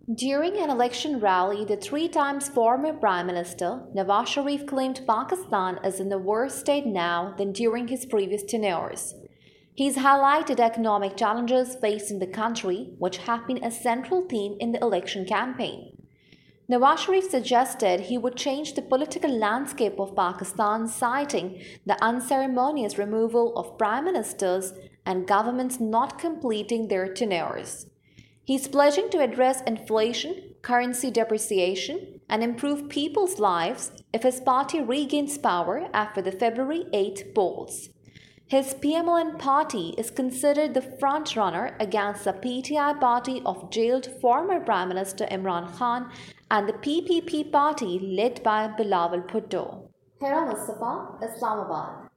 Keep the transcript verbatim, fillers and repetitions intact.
During an election rally, the three times former Prime Minister Nawaz Sharif claimed Pakistan is in a worse state now than during his previous tenures. He's highlighted economic challenges facing the country, which have been a central theme in the election campaign. Nawaz Sharif suggested he would change the political landscape of Pakistan, citing the unceremonious removal of prime ministers and governments not completing their tenures. He's pledging to address inflation, currency depreciation, and improve people's lives if his party regains power after the February eighth polls. His P M L N party is considered the frontrunner against the P T I party of jailed former Prime Minister Imran Khan and the P P P party led by Bilawal Bhutto. Hera Mustafa, Islamabad.